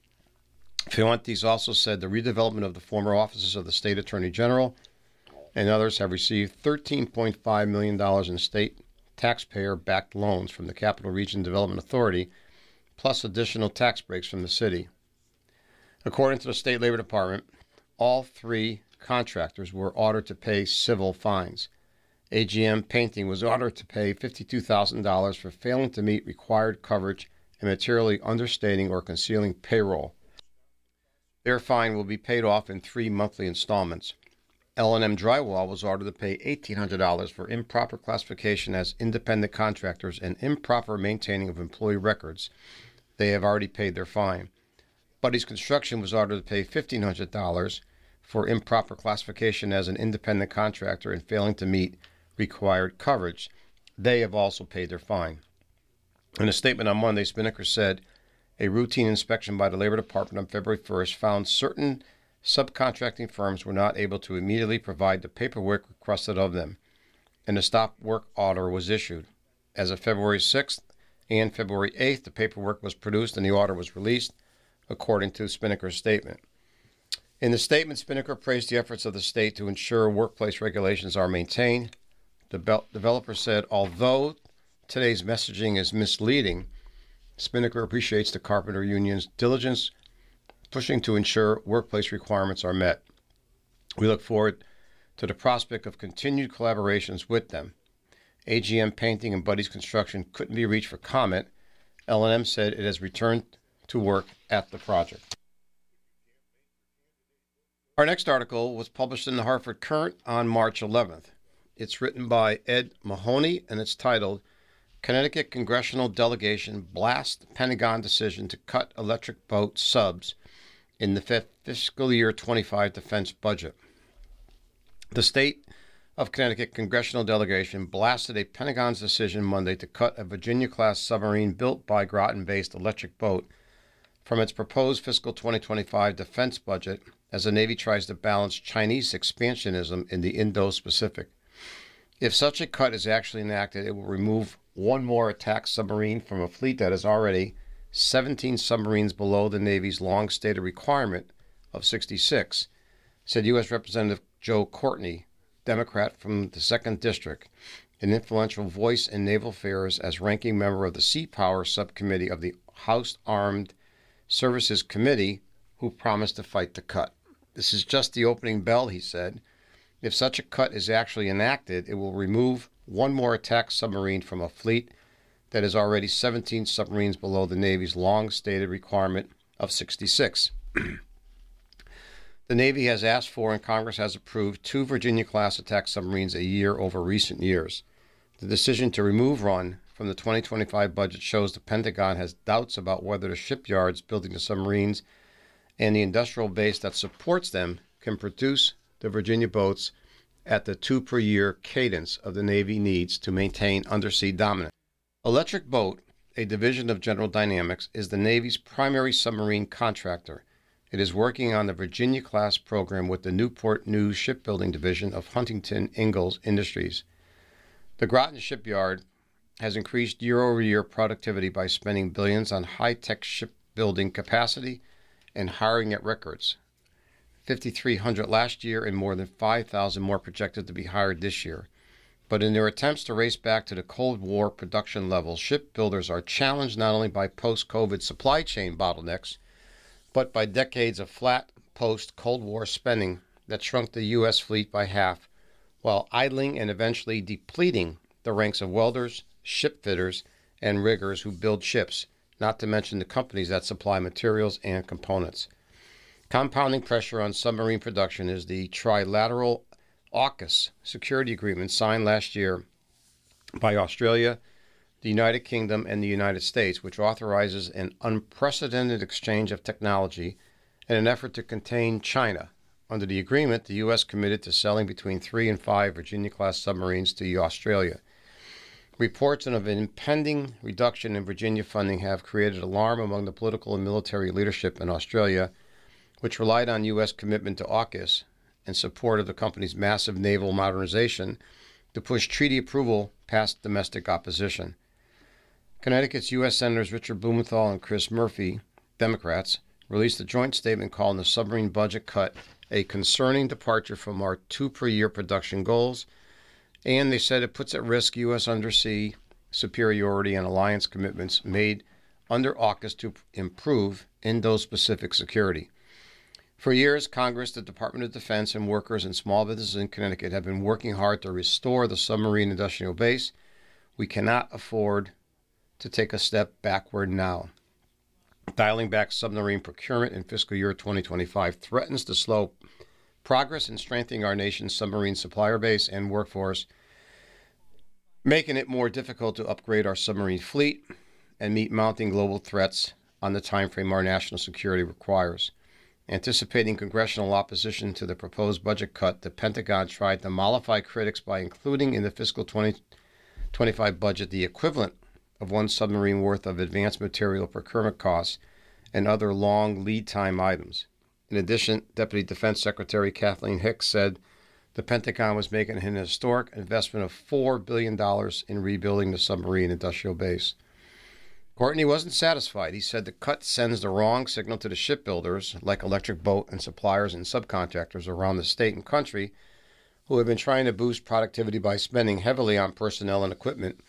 Fuentes also said the redevelopment of the former offices of the State Attorney General and others have received $13.5 million in state taxpayer-backed loans from the Capital Region Development Authority, plus additional tax breaks from the city. According to the State Labor Department, all 3 contractors were ordered to pay civil fines. AGM Painting was ordered to pay $52,000 for failing to meet required coverage and materially understating or concealing payroll. Their fine will be paid off in 3 monthly installments. L&M Drywall was ordered to pay $1,800 for improper classification as independent contractors and improper maintaining of employee records. They have already paid their fine. Buddy's Construction was ordered to pay $1,500 for improper classification as an independent contractor and failing to meet required coverage. They have also paid their fine. In a statement on Monday, Spinnaker said a routine inspection by the Labor Department on February 1st found certain subcontracting firms were not able to immediately provide the paperwork requested of them, and a stop work order was issued. As of February 6th and February 8th, the paperwork was produced and the order was released, according to Spinnaker's statement. In the statement, Spinnaker praised the efforts of the state to ensure workplace regulations are maintained. The developer said, although today's messaging is misleading, Spinnaker appreciates the Carpenter Union's diligence pushing to ensure workplace requirements are met. We look forward to the prospect of continued collaborations with them. AGM Painting and Buddy's Construction couldn't be reached for comment. L&M said it has returned to work at the project. Our next article was published in the Hartford Courant on March 11th. It's written by Ed Mahoney, and it's titled, Connecticut Congressional Delegation Blasts Pentagon Decision to Cut Electric Boat Subs in the fiscal year 25 defense budget. The state of Connecticut Congressional Delegation blasted a Pentagon's decision Monday to cut a Virginia-class submarine built by Groton-based Electric Boat from its proposed fiscal 2025 defense budget as the Navy tries to balance Chinese expansionism in the Indo-Pacific. If such a cut is actually enacted, it will remove one more attack submarine from a fleet that is already 17 submarines below the Navy's long-stated requirement of 66, said U.S. Representative Joe Courtney, Democrat from the 2nd District, an influential voice in naval affairs as ranking member of the Sea Power Subcommittee of the House Armed Services Committee, who promised to fight the cut. This is just the opening bell, he said. If such a cut is actually enacted, it will remove one more attack submarine from a fleet that is already 17 submarines below the Navy's long-stated requirement of 66. The Navy has asked for and Congress has approved 2 Virginia-class attack submarines a year over recent years. The decision to remove one from the 2025 budget shows the Pentagon has doubts about whether the shipyards building the submarines and the industrial base that supports them can produce the Virginia boats at the 2 per year cadence of the Navy needs to maintain undersea dominance. Electric Boat, a division of General Dynamics, is the Navy's primary submarine contractor. It is working on the Virginia-class program with the Newport News Shipbuilding Division of Huntington Ingalls Industries. The Groton Shipyard has increased year-over-year productivity by spending billions on high-tech shipbuilding capacity and hiring at records. 5,300 last year and more than 5,000 more projected to be hired this year. But in their attempts to race back to the Cold War production levels, shipbuilders are challenged not only by post-COVID supply chain bottlenecks, but by decades of flat post-Cold War spending that shrunk the U.S. fleet by half, while idling and eventually depleting the ranks of welders, ship fitters, and riggers who build ships, not to mention the companies that supply materials and components. Compounding pressure on submarine production is the trilateral AUKUS security agreement signed last year by Australia, the United Kingdom, and the United States, which authorizes an unprecedented exchange of technology in an effort to contain China. Under the agreement, the U.S. committed to selling between 3 and 5 Virginia-class submarines to Australia. Reports of an impending reduction in Virginia funding have created alarm among the political and military leadership in Australia, which relied on U.S. commitment to AUKUS in support of the company's massive naval modernization to push treaty approval past domestic opposition. Connecticut's U.S. Senators Richard Blumenthal and Chris Murphy, Democrats, released a joint statement calling the submarine budget cut a concerning departure from our 2 per year production goals, and they said it puts at risk U.S. undersea superiority and alliance commitments made under AUKUS to improve Indo-Pacific security. For years, Congress, the Department of Defense, and workers and small businesses in Connecticut have been working hard to restore the submarine industrial base. We cannot afford to take a step backward now. Dialing back submarine procurement in fiscal year 2025 threatens to slow progress in strengthening our nation's submarine supplier base and workforce, making it more difficult to upgrade our submarine fleet and meet mounting global threats on the timeframe our national security requires. Anticipating congressional opposition to the proposed budget cut, the Pentagon tried to mollify critics by including in the fiscal 2025 budget the equivalent of one submarine worth of advanced material procurement costs and other long lead time items. In addition, Deputy Defense Secretary Kathleen Hicks said the Pentagon was making an historic investment of $4 billion in rebuilding the submarine industrial base. Courtney wasn't satisfied. He said the cut sends the wrong signal to the shipbuilders, like Electric Boat and suppliers and subcontractors around the state and country, who have been trying to boost productivity by spending heavily on personnel and equipment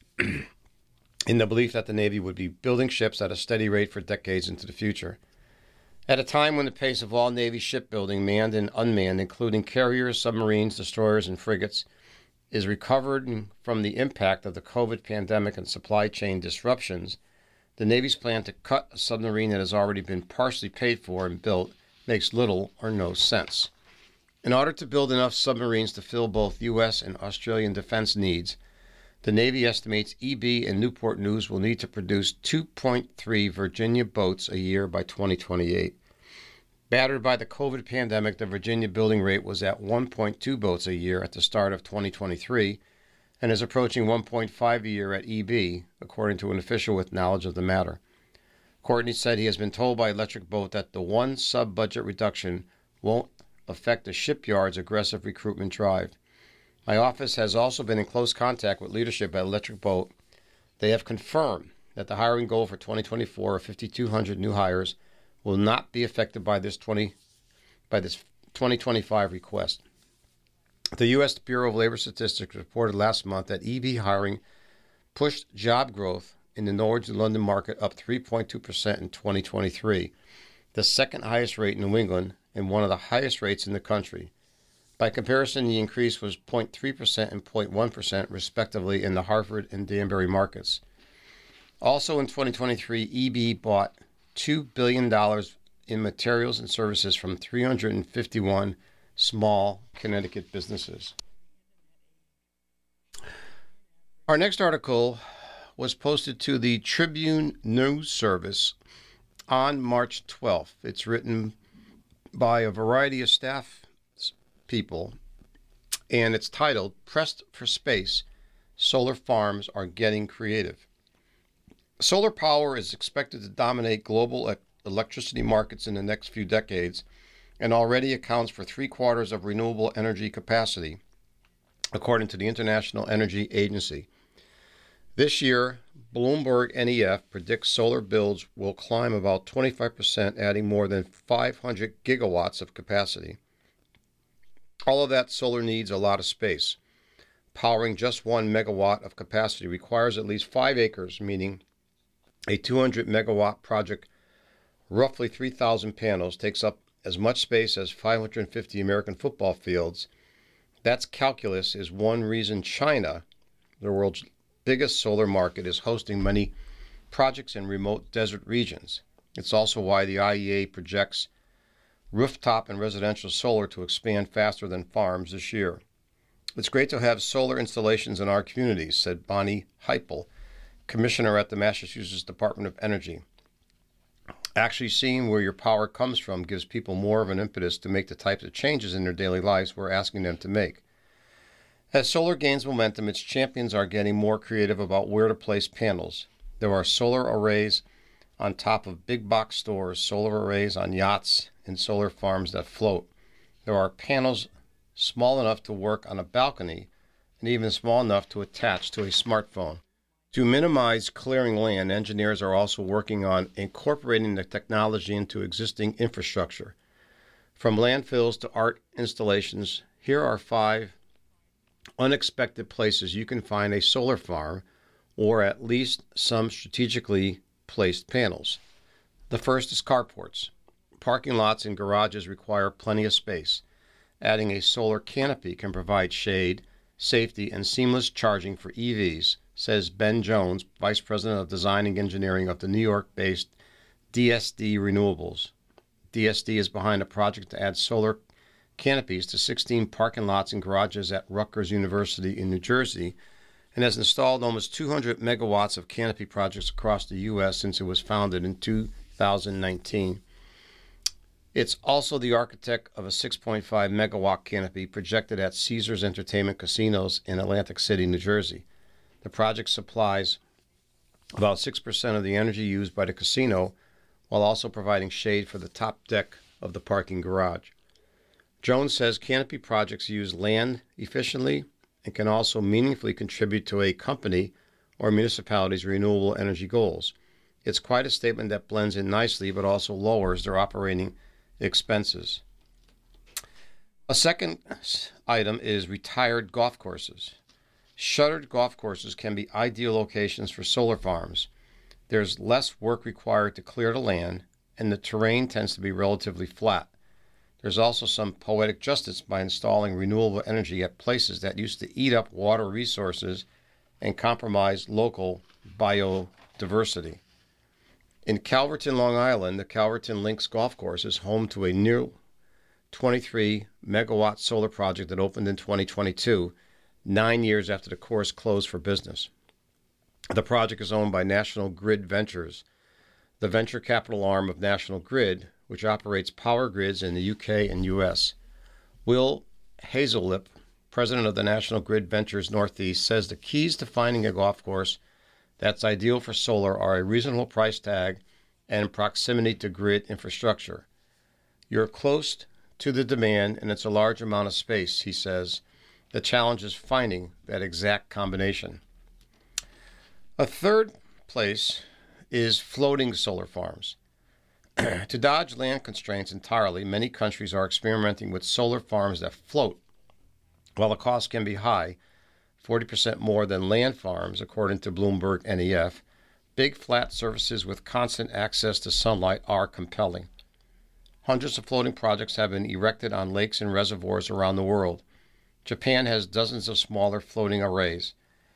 in the belief that the Navy would be building ships at a steady rate for decades into the future. At a time when the pace of all Navy shipbuilding, manned and unmanned, including carriers, submarines, destroyers, and frigates, is recovering from the impact of the COVID pandemic and supply chain disruptions, the Navy's plan to cut a submarine that has already been partially paid for and built makes little or no sense. In order to build enough submarines to fill both U.S. and Australian defense needs, the Navy estimates EB and Newport News will need to produce 2.3 Virginia boats a year by 2028. Battered by the COVID pandemic, the Virginia building rate was at 1.2 boats a year at the start of 2023 and is approaching 1.5 a year at EB, according to an official with knowledge of the matter. Courtney said he has been told by Electric Boat that the one sub-budget reduction won't affect the shipyard's aggressive recruitment drive. My office has also been in close contact with leadership at Electric Boat. They have confirmed that the hiring goal for 2024 of 5,200 new hires will not be affected by this 2025 request. The U.S. Bureau of Labor Statistics reported last month that EB hiring pushed job growth in the Norwich and London market up 3.2% in 2023, the second highest rate in New England and one of the highest rates in the country. By comparison, the increase was 0.3% and 0.1% respectively in the Hartford and Danbury markets. Also in 2023, EB bought $2 billion in materials and services from 351 small Connecticut businesses. Our next article was posted to the Tribune News Service on March 12th. It's written by a variety of staff people, and it's titled, "Pressed for Space, Solar Farms Are Getting Creative." Solar power is expected to dominate global electricity markets in the next few decades and already accounts for 3/4 of renewable energy capacity, according to the International Energy Agency. This year, Bloomberg NEF predicts solar builds will climb about 25%, adding more than 500 gigawatts of capacity. All of that solar needs a lot of space. Powering just 1 megawatt of capacity requires at least 5 acres, meaning a 200 megawatt project, roughly 3,000 panels, takes up as much space as 550 American football fields. That's calculus is one reason China, the world's biggest solar market, is hosting many projects in remote desert regions. It's also why the IEA projects rooftop and residential solar to expand faster than farms this year. It's great to have solar installations in our communities, said Bonnie Heipel, commissioner at the Massachusetts Department of Energy. Actually seeing where your power comes from gives people more of an impetus to make the types of changes in their daily lives we're asking them to make. As solar gains momentum, its champions are getting more creative about where to place panels. There are solar arrays on top of big box stores, solar arrays on yachts, and solar farms that float. There are panels small enough to work on a balcony and even small enough to attach to a smartphone. To minimize clearing land, engineers are also working on incorporating the technology into existing infrastructure. From landfills to art installations, here are 5 unexpected places you can find a solar farm or at least some strategically placed panels. The first is carports. Parking lots and garages require plenty of space. Adding a solar canopy can provide shade, safety, and seamless charging for EVs, says Ben Jones, Vice President of Design and Engineering of the New York-based DSD Renewables. DSD is behind a project to add solar canopies to 16 parking lots and garages at Rutgers University in New Jersey, and has installed almost 200 megawatts of canopy projects across the U.S. since it was founded in 2019. It's also the architect of a 6.5 megawatt canopy projected at Caesars Entertainment Casinos in Atlantic City, New Jersey. The project supplies about 6% of the energy used by the casino, while also providing shade for the top deck of the parking garage. Jones says canopy projects use land efficiently and can also meaningfully contribute to a company or municipality's renewable energy goals. It's quite a statement that blends in nicely but also lowers their operating expenses. A second item is retired golf courses. Shuttered golf courses can be ideal locations for solar farms. There's less work required to clear the land, and the terrain tends to be relatively flat. There's also some poetic justice by installing renewable energy at places that used to eat up water resources and compromise local biodiversity. In Calverton, Long Island, the Calverton Links Golf Course is home to a new 23 megawatt solar project that opened in 2022, 9 years after the course closed for business. The project is owned by National Grid Ventures, the venture capital arm of National Grid, which operates power grids in the UK and US. Will Hazellip, president of the National Grid Ventures Northeast, says the keys to finding a golf course that's ideal for solar are a reasonable price tag and proximity to grid infrastructure. You're close to the demand and it's a large amount of space, he says. The challenge is finding that exact combination. A third place is floating solar farms. To dodge land constraints entirely, many countries are experimenting with solar farms that float. While the cost can be high, 40% more than land farms, according to Bloomberg NEF, big flat surfaces with constant access to sunlight are compelling. Hundreds of floating projects have been erected on lakes and reservoirs around the world. Japan has dozens of smaller floating arrays.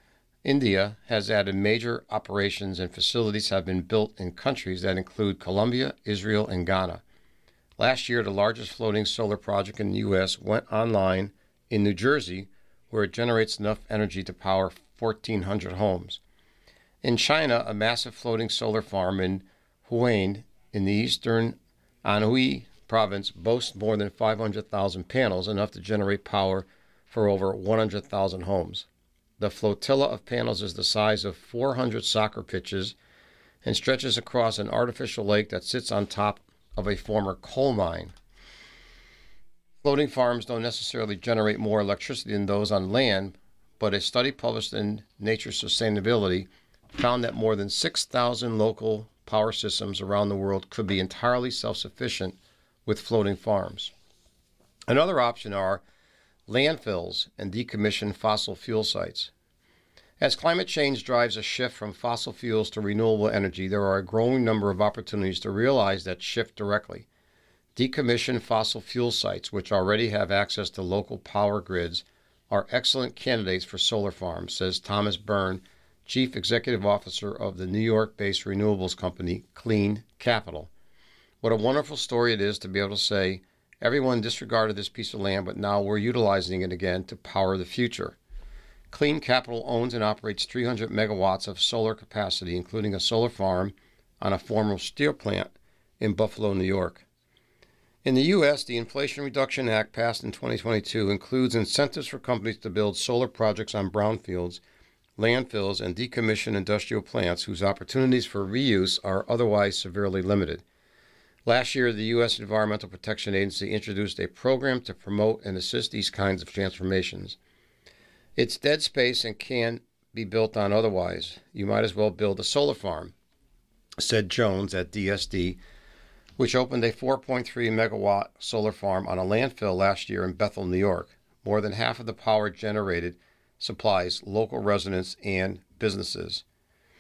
India has added major operations and facilities have been built in countries that include Colombia, Israel, and Ghana. Last year, the largest floating solar project in the U.S. went online in New Jersey, where it generates enough energy to power 1,400 homes. In China, a massive floating solar farm in Hunan in the eastern Anhui province boasts more than 500,000 panels, enough to generate power for over 100,000 homes. The flotilla of panels is the size of 400 soccer pitches and stretches across an artificial lake that sits on top of a former coal mine. Floating farms don't necessarily generate more electricity than those on land, but a study published in Nature Sustainability found that more than 6,000 local power systems around the world could be entirely self-sufficient with floating farms. Another option are landfills and decommissioned fossil fuel sites. As climate change drives a shift from fossil fuels to renewable energy, there are a growing number of opportunities to realize that shift directly. Decommissioned fossil fuel sites, which already have access to local power grids, are excellent candidates for solar farms, says Thomas Byrne, Chief Executive Officer of the New York-based renewables company Clean Capital. What a wonderful story it is to be able to say, everyone disregarded this piece of land, but now we're utilizing it again to power the future. Clean Capital owns and operates 300 megawatts of solar capacity, including a solar farm on a former steel plant in Buffalo, New York. In the U.S., the Inflation Reduction Act passed in 2022 includes incentives for companies to build solar projects on brownfields, landfills, and decommissioned industrial plants whose opportunities for reuse are otherwise severely limited. Last year, the U.S. Environmental Protection Agency introduced a program to promote and assist these kinds of transformations. It's dead space and can't be built on otherwise. You might as well build a solar farm, said Jones at DSD, which opened a 4.3 megawatt solar farm on a landfill last year in Bethel, New York. More than half of the power generated supplies local residents and businesses.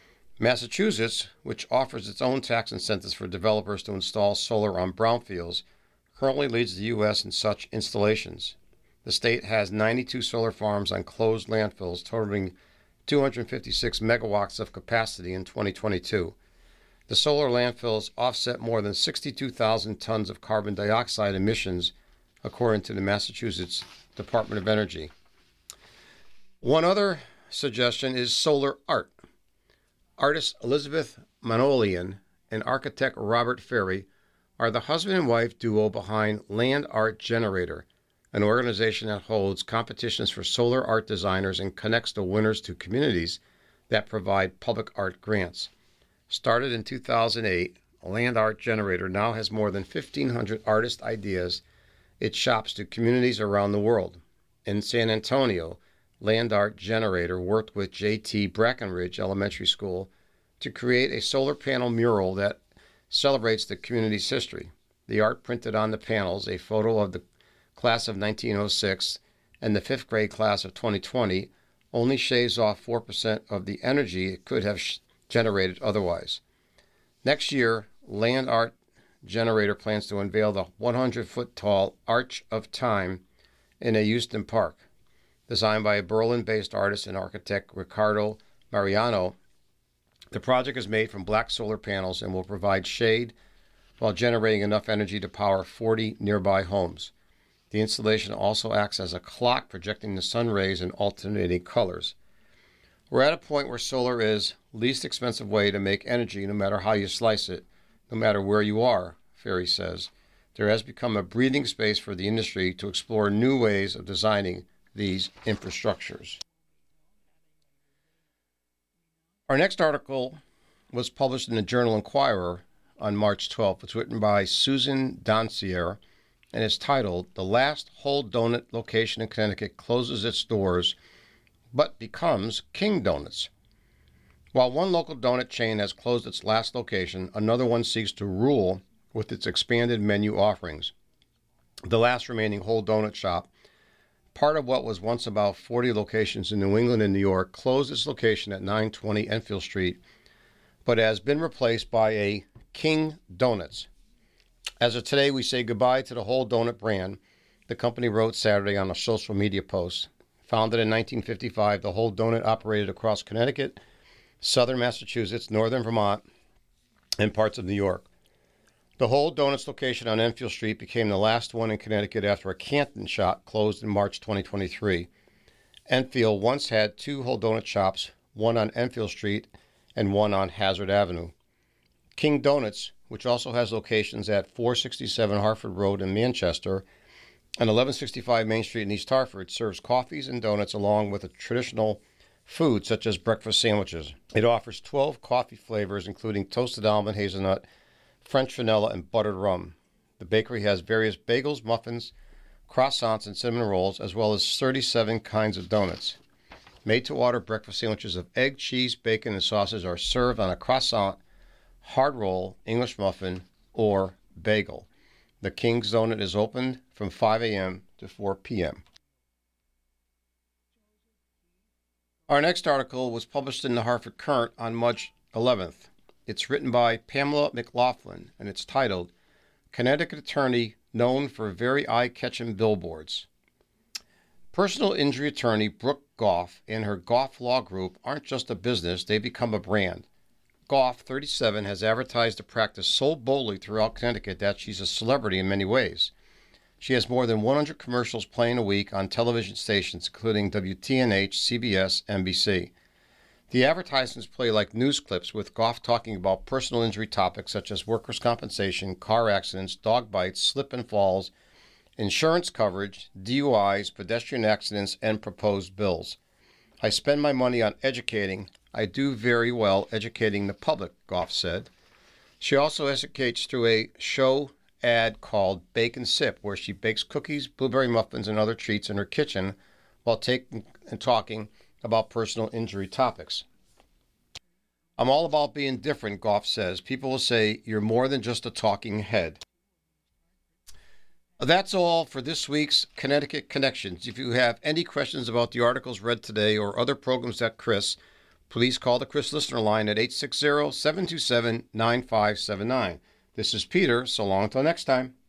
Massachusetts, which offers its own tax incentives for developers to install solar on brownfields, currently leads the U.S. in such installations. The state has 92 solar farms on closed landfills totaling 256 megawatts of capacity in 2022. The solar landfills offset more than 62,000 tons of carbon dioxide emissions, according to the Massachusetts Department of Energy. One other suggestion is solar art. Artist Elizabeth Manolian and architect Robert Ferry are the husband and wife duo behind Land Art Generator, an organization that holds competitions for solar art designers and connects the winners to communities that provide public art grants. Started in 2008, Land Art Generator now has more than 1,500 artist ideas it shops to communities around the world. In San Antonio, Land Art Generator worked with J.T. Brackenridge Elementary School to create a solar panel mural that celebrates the community's history. The art printed on the panels a photo of the class of 1906 and the fifth grade class of 2020 only shaves off 4% of the energy it could have generated otherwise. Next year, Land Art Generator plans to unveil the 100-foot-tall Arch of Time in a Houston park. Designed by a Berlin-based artist and architect Ricardo Mariano, the project is made from black solar panels and will provide shade while generating enough energy to power 40 nearby homes. The installation also acts as a clock projecting the sun rays in alternating colors. We're at a point where solar is the least expensive way to make energy no matter how you slice it, no matter where you are, Ferry says. There has become a breathing space for the industry to explore new ways of designing these infrastructures. Our next article was published in the Journal Inquirer on March 12th. It's written by Susan Doncier and is titled, "The Last Whole Donut Location in Connecticut Closes Its Doors but Becomes King Donuts." While one local donut chain has closed its last location, another one seeks to rule with its expanded menu offerings. The last remaining whole donut shop, part of what was once about 40 locations in New England and New York, closed its location at 920 Enfield Street, but has been replaced by a King Donuts. As of today, we say goodbye to the whole donut brand, the company wrote Saturday on a social media post. Founded in 1955, the whole donut operated across Connecticut, southern Massachusetts, northern Vermont, and parts of New York. The Whole Donuts location on Enfield Street became the last one in Connecticut after a Canton shop closed in March 2023. Enfield once had two Whole Donut shops, one on Enfield Street and one on Hazard Avenue. King Donuts, which also has locations at 467 Hartford Road in Manchester and 1165 Main Street in East Hartford, serves coffees and donuts along with a traditional food such as breakfast sandwiches. It offers 12 coffee flavors, including toasted almond, hazelnut, French vanilla, and buttered rum. The bakery has various bagels, muffins, croissants, and cinnamon rolls, as well as 37 kinds of donuts. Made-to-order breakfast sandwiches of egg, cheese, bacon, and sausage are served on a croissant, hard roll, English muffin, or bagel. The King's Donut is open from 5 a.m. to 4 p.m. Our next article was published in the Hartford Courant on March 11th. It's written by Pamela McLaughlin, and it's titled, "Connecticut Attorney Known for Very Eye-Catching Billboards." Personal injury attorney Brooke Goff and her Goff Law Group aren't just a business, they become a brand. Goff, 37, has advertised the practice so boldly throughout Connecticut that she's a celebrity in many ways. She has more than 100 commercials playing a week on television stations, including WTNH, CBS, NBC. The advertisements play like news clips, with Goff talking about personal injury topics such as workers' compensation, car accidents, dog bites, slip and falls, insurance coverage, DUIs, pedestrian accidents, and proposed bills. "I spend my money on educating. I do very well educating the public," Goff said. She also educates through a show ad called Bake and Sip, where she bakes cookies, blueberry muffins, and other treats in her kitchen while taking and talking about personal injury topics. "I'm all about being different," Goff says. "People will say, 'You're more than just a talking head.'" That's all for this week's Connecticut Connections. If you have any questions about the articles read today or other programs that Chris, please call the Chris Listener line at 860-727-9579. This is Peter. So long until next time.